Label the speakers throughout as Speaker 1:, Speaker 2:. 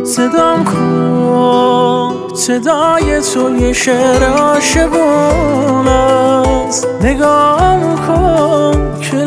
Speaker 1: صدام کن، صدای تو یه شعر عاشقون است. نگام کن که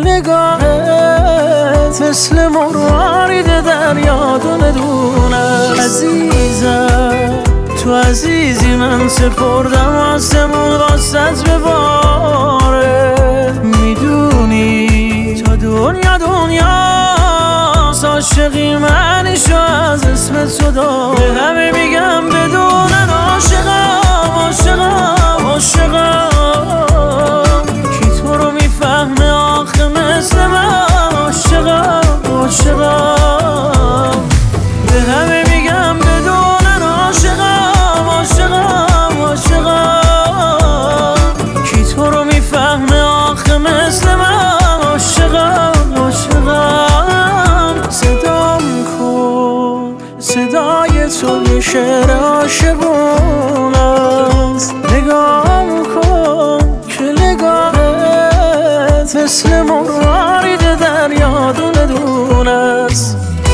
Speaker 1: نگاهت مثل مروارید دریا دونه دونه. عزیزم تو عزیزی، من سپردم آسمون واسط بباره. میدونی تا دنیا دنیاست، عاشقی منیشو از اسم تو دار. به همه میگم بدونن عاشقم عاشقم عاشقم. کی تو رو میفهمه آخه مثل من؟ عاشقم عاشقم. به همه میگم بدونن عاشقم عاشقم عاشقم. کی تو رو میفهمه آخه مثل من؟ عاشقم عاشقم. صدام کن، صدای تو یه شعر عاشقون است. نگام کن که نگاهت مثل مروارید دریا دونه دونه است.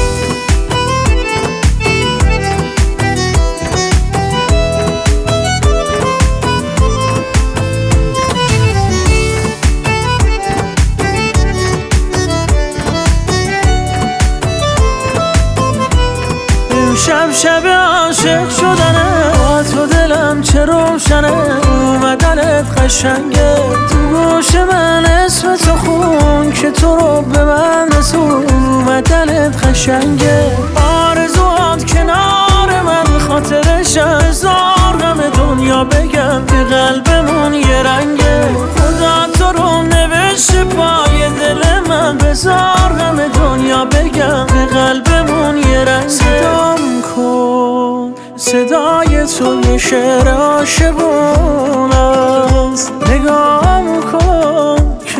Speaker 1: شب شب عاشق شدنه، با تو دلم چه روشنه. اومدنت قشنگه، تو گوش من اسم تو خون که تو رو به من رسون. اومدنت قشنگه، آرزوات کنار من خاطرش هزار غم دنیا بگم که قلبمون یه رنگه. خدا تو رو نوشته پای دل من، بزار غم دنیا بگم که قلبمون یه رنگه. صدام کن، صدای تو یه شعر عاشقون است. نگام کن که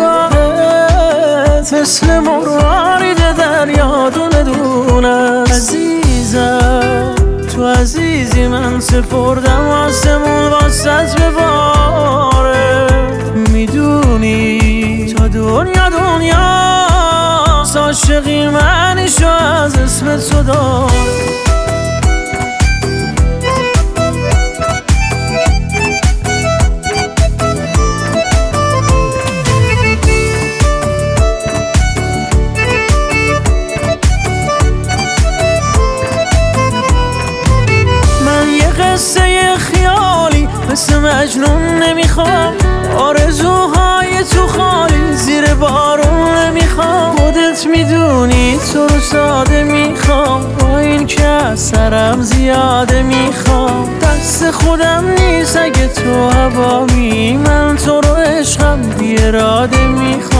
Speaker 1: نگاهت مثل مروارید دریا دونه دونه. عزیزم تو عزیزی، من سپردم آسمون واسط بباره. میدونی تا دنیا دنیاست، عاشقی منیشو از اسم تو دار. قصه خیالی مثل مجنون نمیخوام، آرزوهای تو خالی زیر بارون نمیخوام. خودت میدونی تو رو ساده میخوام، با این که از سرم زیاده میخوام. دست خودم نیست اگه تو هوامی، من تو رو عشقم بی اراده میخوام.